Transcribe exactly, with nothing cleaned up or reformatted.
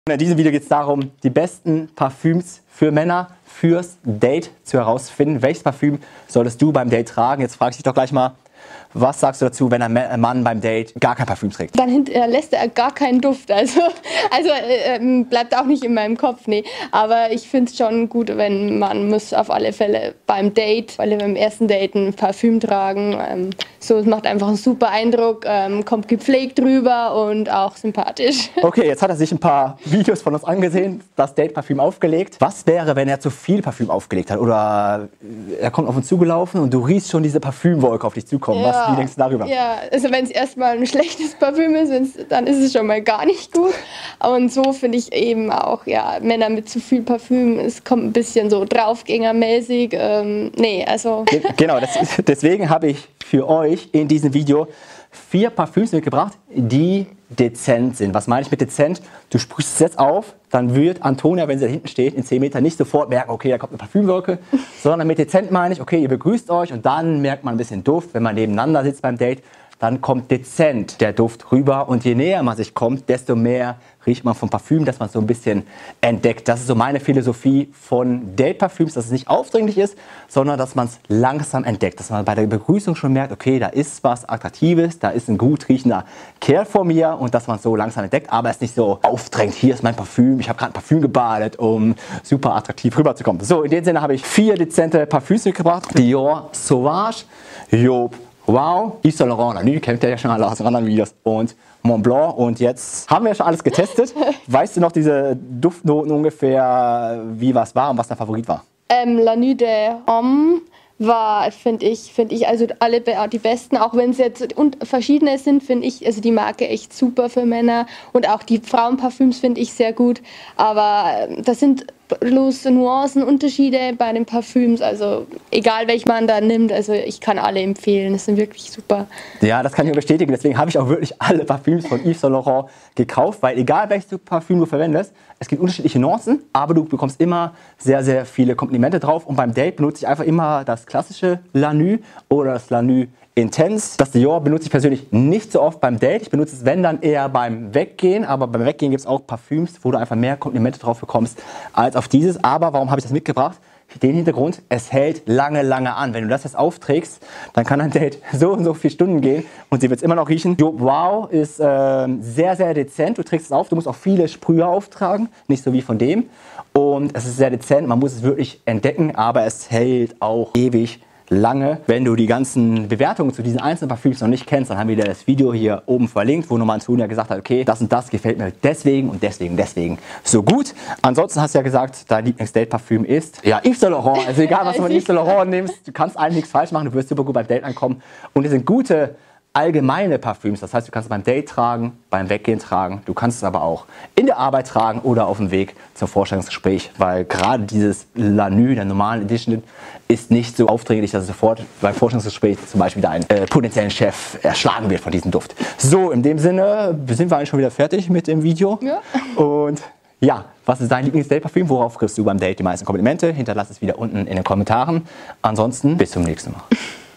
In diesem Video geht es darum, die besten Parfüms für Männer fürs Date zu herausfinden. Welches Parfüm solltest du beim Date tragen? Jetzt frage ich dich doch gleich mal, was sagst du dazu, wenn ein Mann beim Date gar kein Parfüm trägt? Dann hinterlässt er gar keinen Duft, also, also äh, bleibt auch nicht in meinem Kopf, nee. Aber ich finde es schon gut, wenn man muss auf alle Fälle beim Date, vor allem beim ersten Date ein Parfüm tragen. Ähm, so, es macht einfach einen super Eindruck, ähm, kommt gepflegt rüber und auch sympathisch. Okay, jetzt hat er sich ein paar Videos von uns angesehen, das Date-Parfüm aufgelegt. Was wäre, wenn er zu viel Parfüm aufgelegt hat? Oder er kommt auf uns zugelaufen und du riechst schon diese Parfümwolke auf dich zukommen. Ja. Was, wie denkst du darüber? Ja, also wenn es erstmal ein schlechtes Parfüm ist, dann ist es schon mal gar nicht gut. Und so finde ich eben auch, ja, Männer mit zu viel Parfüm, es kommt ein bisschen so draufgängermäßig. Ähm, nee, also... Genau, das, deswegen habe ich für euch in diesem Video vier Parfüms mitgebracht, die dezent sind. Was meine ich mit dezent? Du sprichst es jetzt auf, dann wird Antonia, wenn sie da hinten steht, in zehn Metern nicht sofort merken, okay, da kommt eine Parfümwolke, sondern mit dezent meine ich, okay, ihr begrüßt euch und dann merkt man ein bisschen Duft, wenn man nebeneinander sitzt beim Date, dann kommt dezent der Duft rüber und je näher man sich kommt, desto mehr riecht man vom Parfüm, dass man so ein bisschen entdeckt. Das ist so meine Philosophie von Date-Parfüms, dass es nicht aufdringlich ist, sondern dass man es langsam entdeckt. Dass man bei der Begrüßung schon merkt, okay, da ist was Attraktives, da ist ein gut riechender Kerl vor mir und dass man es so langsam entdeckt, aber es nicht so aufdrängt, hier ist mein Parfüm, ich habe gerade ein Parfüm gebadet, um super attraktiv rüberzukommen. So, in dem Sinne habe ich vier dezente Parfüms mitgebracht. Dior Sauvage, Job Wow, Yves Saint Laurent Lanude, kennt ihr ja schon alle aus den anderen Videos, und Mont Blanc. Und jetzt haben wir schon alles getestet. Weißt du noch diese Duftnoten ungefähr, wie was war und was dein Favorit war? Ähm, Lanude Homme war, finde ich, finde ich, also alle die besten, auch wenn es jetzt verschiedene sind, finde ich, also die Marke echt super für Männer und auch die Frauenparfüms finde ich sehr gut, aber das sind bloß Nuancen, Unterschiede bei den Parfüms, also egal welch man da nimmt, also ich kann alle empfehlen, das sind wirklich super. Ja, das kann ich bestätigen, deswegen habe ich auch wirklich alle Parfüms von Yves Saint Laurent gekauft, weil egal welches Parfüm du verwendest, es gibt unterschiedliche Nuancen, aber du bekommst immer sehr, sehr viele Komplimente drauf und beim Date benutze ich einfach immer das klassische Lanude oder das Lanude Intense. Das Dior benutze ich persönlich nicht so oft beim Date. Ich benutze es, wenn, dann eher beim Weggehen. Aber beim Weggehen gibt es auch Parfüms, wo du einfach mehr Komplimente drauf bekommst als auf dieses. Aber warum habe ich das mitgebracht? Den Hintergrund, es hält lange, lange an. Wenn du das jetzt aufträgst, dann kann ein Date so und so viele Stunden gehen und sie wird es immer noch riechen. Job Wow ist äh, sehr, sehr dezent. Du trägst es auf, du musst auch viele Sprühe auftragen, nicht so wie von dem. Und es ist sehr dezent, man muss es wirklich entdecken, aber es hält auch ewig lange. Wenn du die ganzen Bewertungen zu diesen einzelnen Parfüms noch nicht kennst, dann haben wir dir das Video hier oben verlinkt, wo nochmal Antonia gesagt hat, okay, das und das gefällt mir deswegen und deswegen, deswegen so gut. Ansonsten hast du ja gesagt, dein Lieblings-Date-Parfüm ist ja Yves Saint Laurent. Also egal, was du von Yves Saint Laurent nimmst, du kannst eigentlich nichts falsch machen, du wirst super gut beim Date ankommen. Und es sind gute allgemeine Parfüms, das heißt, du kannst es beim Date tragen, beim Weggehen tragen, du kannst es aber auch in der Arbeit tragen oder auf dem Weg zum Vorstellungsgespräch, weil gerade dieses Lanude, der normalen Edition, ist nicht so aufdringlich, dass es sofort beim Vorstellungsgespräch zum Beispiel deinen äh, potenziellen Chef erschlagen wird von diesem Duft. So, in dem Sinne sind wir eigentlich schon wieder fertig mit dem Video. Ja. Und ja, was ist dein Lieblings-Date-Parfüm? Worauf kriegst du beim Date die meisten Komplimente? Hinterlass es wieder unten in den Kommentaren. Ansonsten bis zum nächsten Mal.